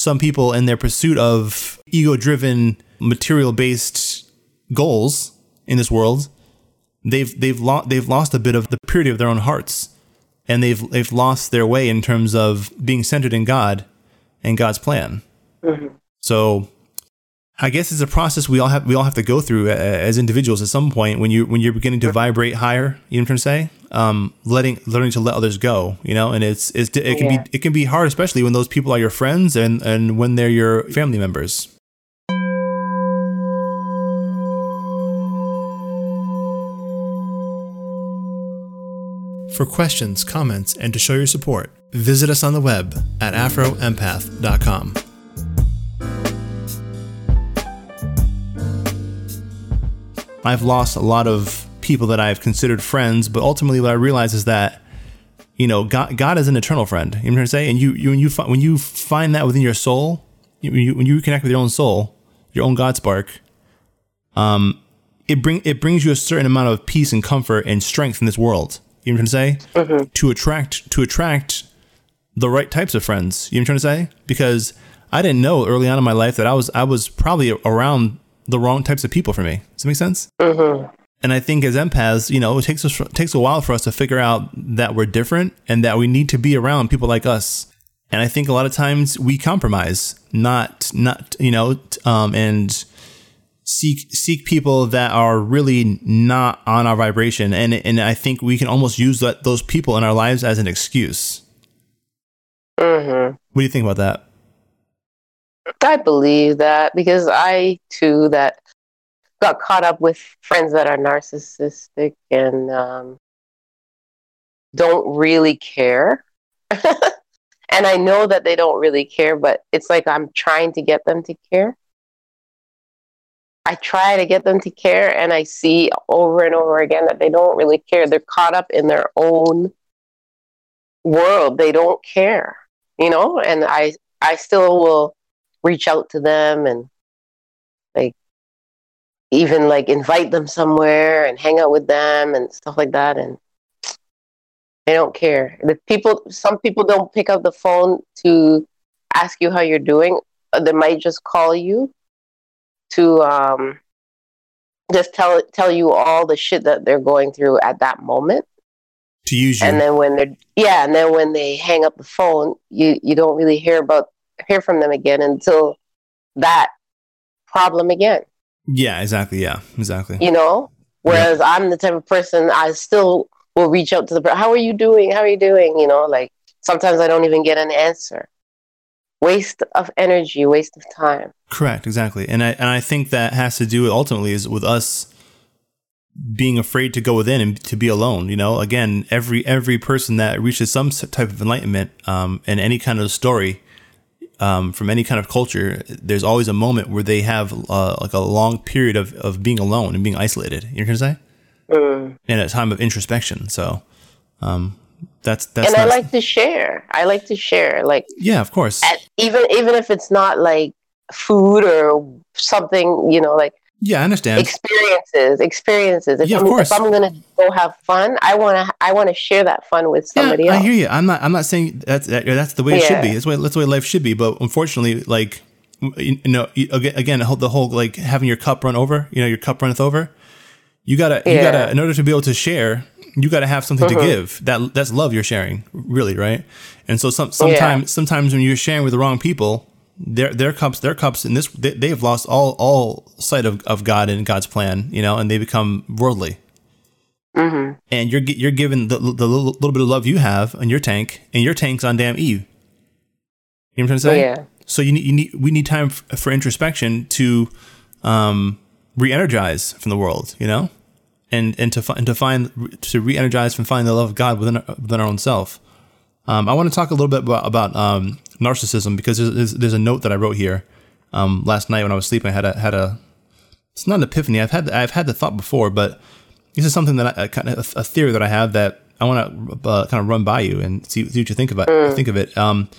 some people in their pursuit of ego-driven, material-based goals in this world, they've lost a bit of the purity of their own hearts, and they've lost their way in terms of being centered in God and God's plan. Mm-hmm. So I guess it's a process we all have to go through as individuals at some point when you're beginning to vibrate higher. You know what I'm trying to say? Learning to let others go. You know, and it can be hard, especially when those people are your friends and when they're your family members. For questions, comments, and to show your support, visit us on the web at afroempath.com. I've lost a lot of people that I've considered friends, but ultimately what I realize is that, you know, God is an eternal friend. You know what I'm trying to say? And when you find that within your soul, when you connect with your own soul, your own God spark, it brings you a certain amount of peace and comfort and strength in this world. You know what I'm trying to say? Mm-hmm. To attract the right types of friends. You know what I'm trying to say? Because I didn't know early on in my life that I was probably around the wrong types of people for me. Does that make sense? Mm-hmm. And I think as empaths, you know, it takes a while for us to figure out that we're different and that we need to be around people like us. And I think a lot of times we compromise, not you know, and seek people that are really not on our vibration. And I think we can almost use those people in our lives as an excuse. Mm-hmm. What do you think about that? I believe that because I too got caught up with friends that are narcissistic and don't really care. And I know that they don't really care, but it's like I'm trying to get them to care. I try to get them to care, and I see over and over again that they don't really care. They're caught up in their own world. They don't care, you know, and I still will reach out to them and like even like invite them somewhere and hang out with them and stuff like that, and they don't care. Some people don't pick up the phone to ask you how you're doing. They might just call you to just tell you all the shit that they're going through at that moment. To use you. And then when they hang up the phone, you don't really hear from them again until that problem again. Yeah, exactly. Yeah, exactly. You know, whereas I'm the type of person, I still will reach out to the person. How are you doing? You know, like sometimes I don't even get an answer. Waste of energy, waste of time. Correct. Exactly. And I think that has to do ultimately is with us being afraid to go within and to be alone. You know, again, every person that reaches some type of enlightenment, in any kind of story, from any kind of culture, there's always a moment where they have like a long period of being alone and being isolated. You know what I'm saying? In a time of introspection. So that's. And I like to share. Like, yeah, of course. Even if it's not like food or something, you know, like. Yeah, I understand. Experiences. Of course. If I'm gonna go have fun, I wanna share that fun with somebody else. I hear you. I'm not saying that's the way it should be. That's the way life should be. But unfortunately, like, you know, again, the whole like having your cup run over. You know, your cup runneth over. You gotta in order to be able to share, you gotta have something to give. That's love you're sharing, really, right? And so sometimes when you're sharing with the wrong people, their cups in this they've lost all sight of God and God's plan, you know, and they become worldly. Mm-hmm. And you're given the little bit of love you have in your tank, and your tank's on damn E. You know what I'm trying to say? Yeah. So we need time for introspection to re-energize from the world, you know, and to re-energize and find the love of God within our own self. I want to talk a little bit about narcissism, because there's a note that I wrote here last night when I was sleeping. I had a it's not an epiphany. I've had the thought before, but this is something that a theory that I have that I want to kind of run by you and see what you think of it.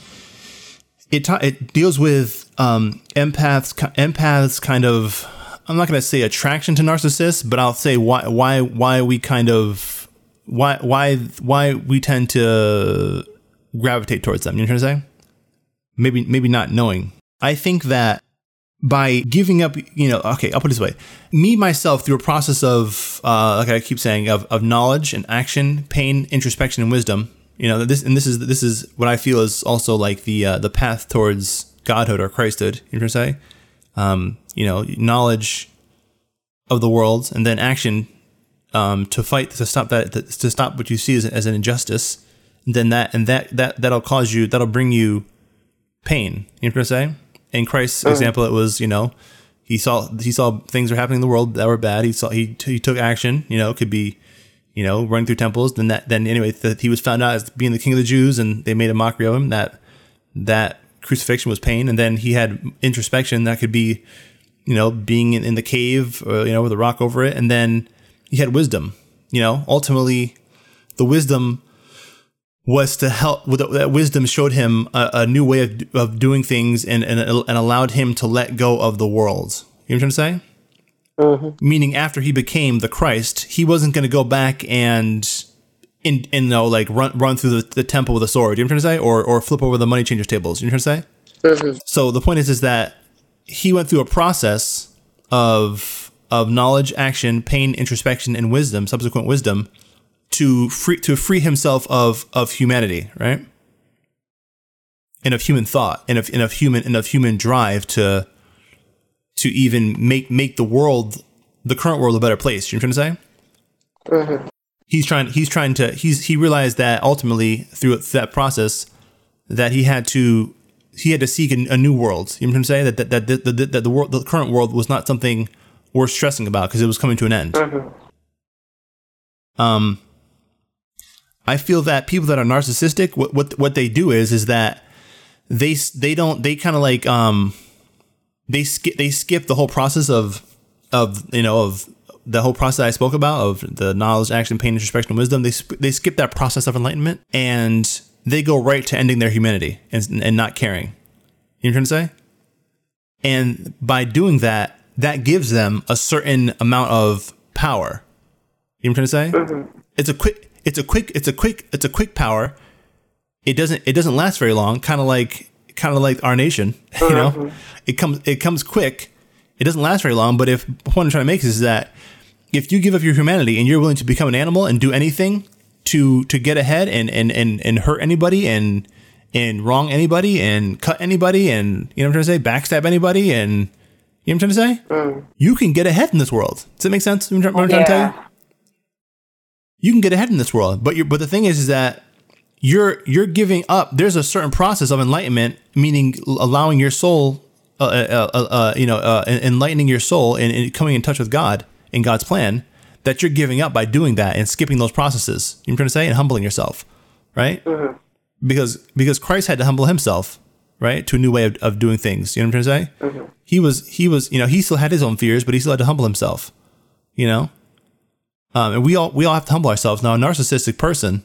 It deals with empaths kind of. I'm not going to say attraction to narcissists, but I'll say why we kind of why we tend to gravitate towards them. You know what I'm trying to say? Maybe not knowing I think that by giving up, okay, I'll put it this way. Me, myself, through a process of, like I keep saying, of knowledge and action, pain, introspection, and wisdom, this is what I feel is also like the path towards godhood or Christhood, you know what I'm saying? Knowledge of the world, and then action, to fight, to stop that, to stop what you see as an injustice. And then that'll bring you pain, you know what I'm saying? In Christ's example, it was, he saw things were happening in the world that were bad. He took action, could be, running through temples. Then he was found out as being the king of the Jews, and they made a mockery of him. That crucifixion was pain. And then he had introspection that could be, being in the cave, or, with a rock over it. And then he had wisdom, ultimately the wisdom was to help. That wisdom showed him a new way of doing things, and allowed him to let go of the world. You know what I'm saying? Mm-hmm. Meaning, after he became the Christ, he wasn't going to go back and run through the temple with a sword. You know what I'm trying to say? Or flip over the money changers tables. You know what I'm trying to say? Mm-hmm. So the point is that he went through a process of knowledge, action, pain, introspection, and wisdom, subsequent wisdom, to free himself of humanity, right? And of human thought, and of human drive to even make the world, the current world, a better place. You know what I'm trying to say? Mm-hmm. He realized that ultimately through that process that he had to seek a new world. You know what I'm saying? That the world, the current world, was not something worth stressing about because it was coming to an end. Mm-hmm. I feel that people that are narcissistic, what they do is that they skip the whole process of the whole process I spoke about, of the knowledge, action, pain, introspection, and wisdom. They skip that process of enlightenment, and they go right to ending their humanity and not caring. You know what I'm trying to say? And by doing that, that gives them a certain amount of power. You know what I'm trying to say? Mm-hmm. It's a quick power. It doesn't last very long. Kind of like our nation, mm-hmm. It comes quick. It doesn't last very long. But the point I'm trying to make is that if you give up your humanity and you're willing to become an animal and do anything to get ahead and hurt anybody and wrong anybody and cut anybody and, you know what I'm trying to say, backstab anybody and, you know what I'm trying to say? Mm. You can get ahead in this world. Does that make sense? What I'm trying to tell you? You can get ahead in this world, but the thing is that you're giving up. There's a certain process of enlightenment, meaning allowing your soul, enlightening your soul and coming in touch with God in God's plan, that you're giving up by doing that and skipping those processes. You know what I'm trying to say? And humbling yourself, right? Mm-hmm. Because Christ had to humble himself, right, to a new way of doing things. You know what I'm trying to say? Mm-hmm. He was, he still had his own fears, but he still had to humble himself, and we all have to humble ourselves. Now, a narcissistic person,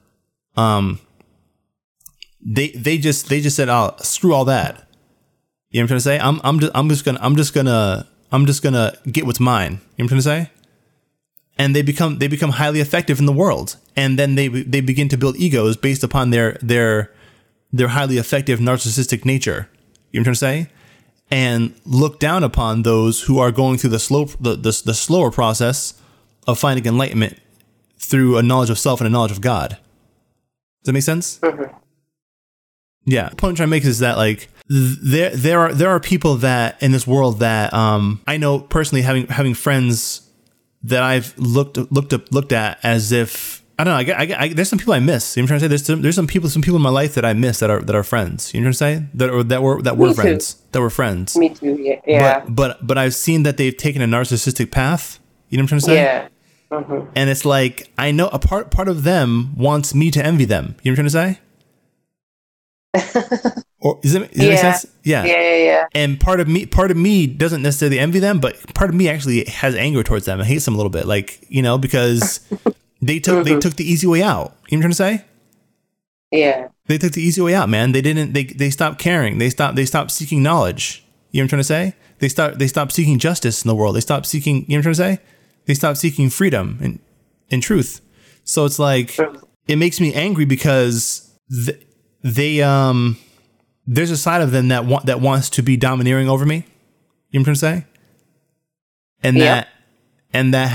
they just said, "Oh, screw all that." You know what I'm trying to say? I'm just gonna get what's mine. You know what I'm trying to say? And they become highly effective in the world, and then they begin to build egos based upon their highly effective narcissistic nature. You know what I'm trying to say? And look down upon those who are going through the slower process of finding enlightenment through a knowledge of self and a knowledge of God. Does that make sense? Mm-hmm. Yeah. The point I'm trying to make is that there are people that in this world that I know personally, having friends that I've looked at as if, I don't know, I there's some people I miss. You know what I'm trying to say? There's some people in my life that I miss that are friends. You know what I'm saying? That were friends. That were friends. Me too. Yeah. But I've seen that they've taken a narcissistic path. You know what I'm trying to say? Yeah. Mm-hmm. And it's like, I know a part of them wants me to envy them. You know what I'm trying to say? Or does it make sense? Yeah. Yeah. And part of me doesn't necessarily envy them, but part of me actually has anger towards them. I hate them a little bit, because they took the easy way out. You know what I'm trying to say? Yeah. They took the easy way out, man. They stopped caring. They stopped seeking knowledge. You know what I'm trying to say? They stopped seeking justice in the world. They stopped seeking, you know what I'm trying to say? They stopped seeking freedom and truth. So it's like, it makes me angry because they there's a side of them that wants to be domineering over me. You know what I'm trying to say? And that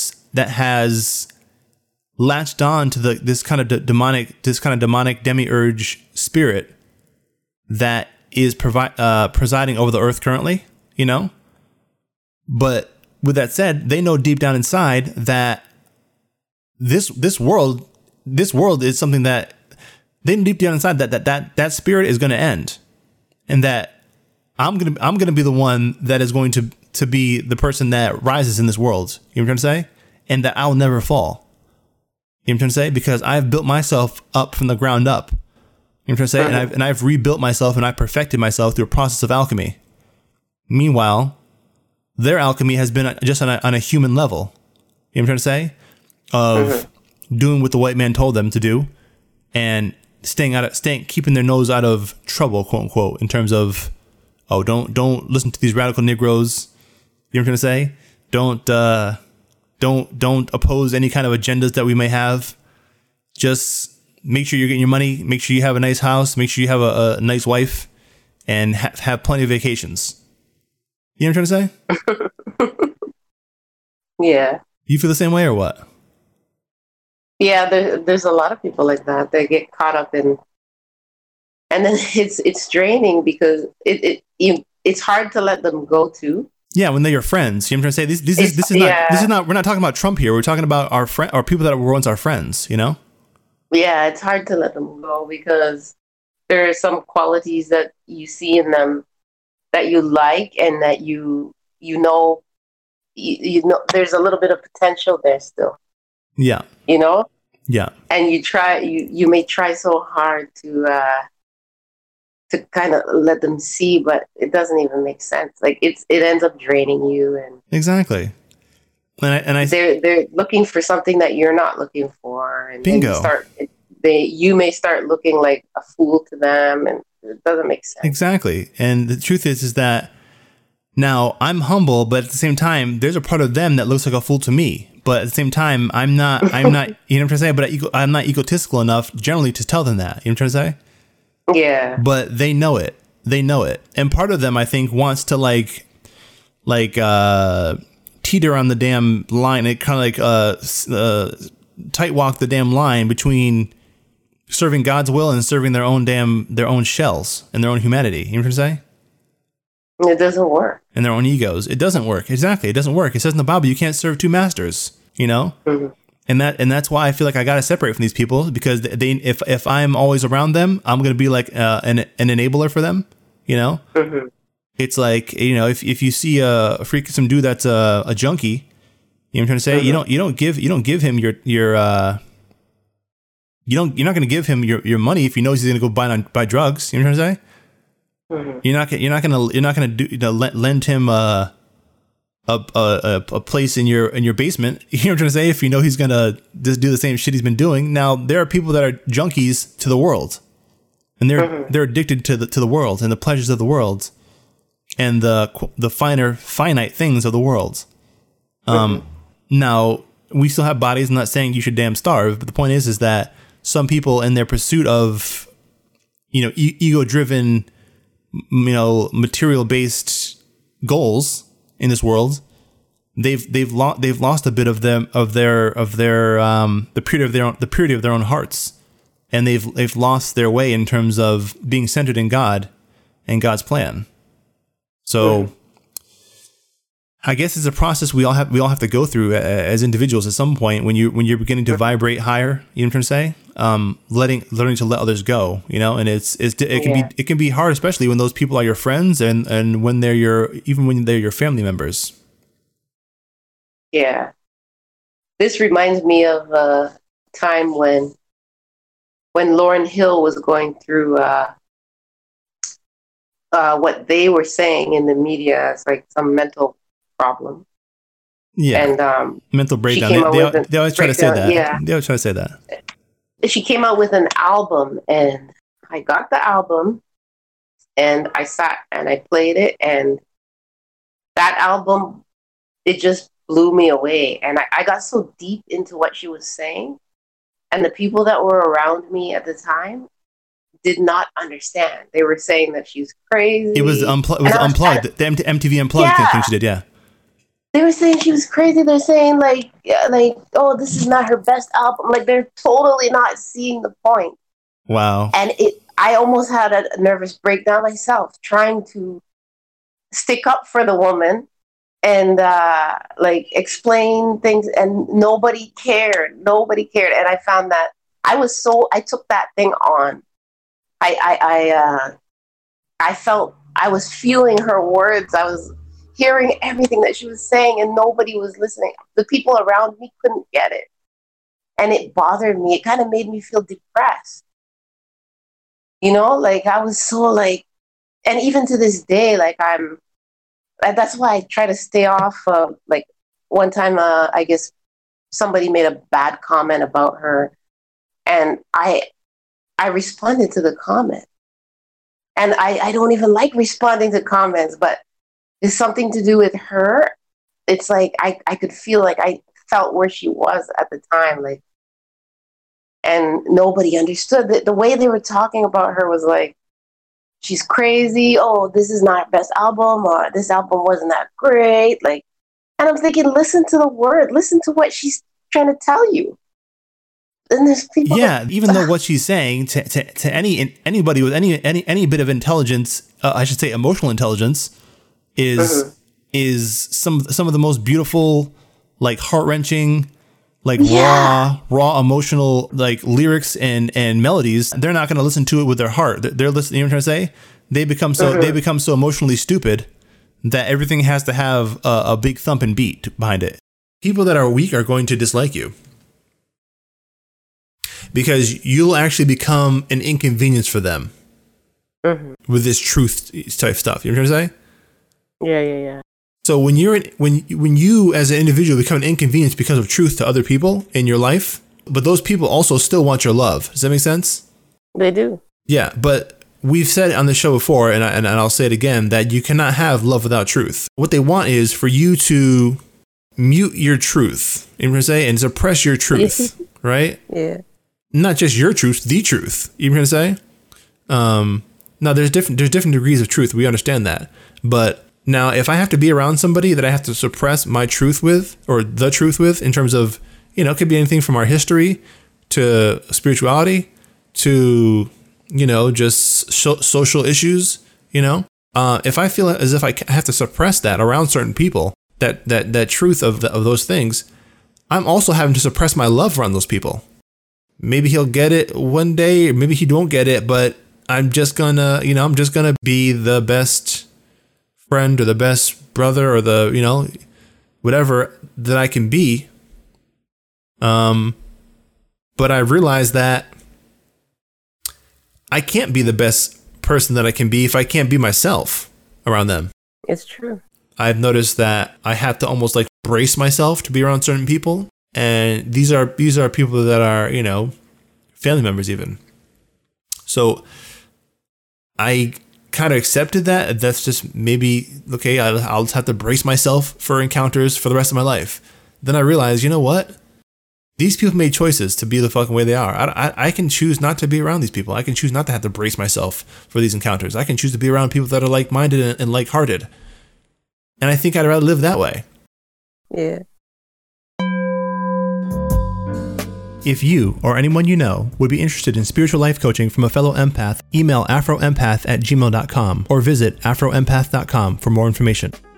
has latched on to this kind of demonic demiurge spirit that is presiding over the earth currently, you know? But with that said, they know deep down inside that this world is something that they know deep down inside that spirit is going to end, and that I'm gonna be the one that is going to be the person that rises in this world. You know what I'm trying to say? And that I'll never fall. You know what I'm trying to say? Because I've built myself up from the ground up. You know what I'm trying to say? And I've rebuilt myself and I perfected myself through a process of alchemy. Meanwhile, their alchemy has been just on a human level. You know what I'm trying to say? Of doing what the white man told them to do, and keeping their nose out of trouble, quote unquote, in terms of, oh, don't listen to these radical Negroes. You know what I'm trying to say? Don't oppose any kind of agendas that we may have. Just make sure you're getting your money. Make sure you have a nice house. Make sure you have a nice wife, and have plenty of vacations. You know what I'm trying to say? Yeah. You feel the same way or what? Yeah, there's a lot of people like that. They get caught up in, and then it's draining because it's hard to let them go too. Yeah, when they're your friends. You know what I'm trying to say? This is not. We're not talking about Trump here. We're talking about our friend or people that were once our friends. You know? Yeah, it's hard to let them go because there are some qualities that you see in them that you like, and that you know there's a little bit of potential there still. Yeah. You know? Yeah. And you may try so hard to kind of let them see, but it doesn't even make sense. Like it ends up draining you, and exactly. And they're looking for something that you're not looking for, and bingo. You may start looking like a fool to them, and it doesn't make sense. Exactly. And the truth is that now I'm humble, but at the same time, there's a part of them that looks like a fool to me. But at the same time, I'm not, you know what I'm trying to say? But I'm not egotistical enough generally to tell them that. You know what I'm trying to say? Yeah. But they know it. And part of them, I think, wants to like teeter on the damn line. It kind of like tight walk the damn line between serving God's will and serving their own shells and their own humanity. You know what I'm trying to say? It doesn't work. And their own egos. It doesn't work. Exactly. It doesn't work. It says in the Bible, you can't serve two masters, you know? Mm-hmm. And that's why I feel like I got to separate from these people, because if I'm always around them, I'm going to be like an enabler for them, you know? Mm-hmm. It's like, you know, if you see some dude that's a junkie, you know what I'm trying to say? Mm-hmm. You don't give him your you're not going to give him your money if you know he's going to go buy drugs. You know what I'm trying to say? Mm-hmm. You're not gonna lend him a place in your basement. You know what I'm trying to say? If you know he's gonna just do the same shit he's been doing. Now there are people that are junkies to the world, and they're addicted to the world and the pleasures of the world, and the finite things of the world. Now we still have bodies. I'm not saying you should damn starve, but the point is that some people, in their pursuit of, you know, ego-driven, you know, material-based goals in this world, they've lost a bit of the purity of their own hearts, and they've lost their way in terms of being centered in God and God's plan. So I guess it's a process we all have to go through as individuals at some point when you're beginning to vibrate higher. You know what I'm trying to say? Learning to let others go, you know, and it can be hard, especially when those people are your friends and when they're your family members. Yeah. This reminds me of a time when Lauryn Hill was going through what they were saying in the media as like some mental problem. Yeah. And mental breakdown. They always try to say that. Yeah. They always try to say that. She came out with an album, and I got the album, and I sat and I played it, and that album, it just blew me away. And I got so deep into what she was saying, and the people that were around me at the time did not understand. They were saying that she's crazy. It was Unplugged. The MTV Unplugged thing she did, yeah. They were saying she was crazy. They're saying like, oh, this is not her best album. Like, they're totally not seeing the point. Wow. And I almost had a nervous breakdown myself, trying to stick up for the woman and like explain things, and nobody cared. And I found that I took that thing on. I felt, I was feeling her words. I was hearing everything that she was saying, and nobody was listening. The people around me couldn't get it. And it bothered me. It kind of made me feel depressed. You know, like I was so like, and even to this day, like that's why I try to stay off of, like, one time, I guess somebody made a bad comment about her, and I responded to the comment. And I don't even like responding to comments, but it's something to do with her. It's like I could feel like I felt where she was at the time, like, and nobody understood that. The way they were talking about her was like, she's crazy. Oh, this is not her best album, or this album wasn't that great. Like, and I'm thinking, listen to the word, listen to what she's trying to tell you. And there's people. Yeah, even though what she's saying to anybody with any bit of intelligence, I should say emotional intelligence, is some of the most beautiful, like, heart-wrenching, like, raw emotional, like, lyrics and melodies. They're not going to listen to it with their heart. They're listening. You know what I'm trying to say? They become so emotionally stupid that everything has to have a big thump and beat behind it. People that are weak are going to dislike you because you'll actually become an inconvenience for them with this truth type stuff. You know what I'm trying to say? Yeah. So when you as an individual become an inconvenience because of truth to other people in your life, but those people also still want your love. Does that make sense? They do. Yeah, but we've said on the show before, and I'll say it again, that you cannot have love without truth. What they want is for you to mute your truth, you know what I'm saying, and suppress your truth, right? Yeah. Not just your truth, the truth. You know what I'm saying? Now there's different degrees of truth. We understand that, but now, if I have to be around somebody that I have to suppress my truth with, or the truth with, in terms of, you know, it could be anything from our history to spirituality to, you know, just social issues, you know, if I feel as if I have to suppress that around certain people, that truth of those things, I'm also having to suppress my love around those people. Maybe he'll get it one day, or maybe he won't get it, but I'm just gonna be the best friend or the best brother or the, you know, whatever that I can be. But I realize that I can't be the best person that I can be if I can't be myself around them. It's true. I've noticed that I have to almost like brace myself to be around certain people. And these are people that are, you know, family members even. So I kind of accepted that. That's just maybe, okay, I'll just have to brace myself for encounters for the rest of my life. Then I realized, you know what? These people made choices to be the fucking way they are. I can choose not to be around these people. I can choose not to have to brace myself for these encounters. I can choose to be around people that are like-minded and like-hearted. And I think I'd rather live that way. Yeah. If you or anyone you know would be interested in spiritual life coaching from a fellow empath, email afroempath@gmail.com or visit afroempath.com for more information.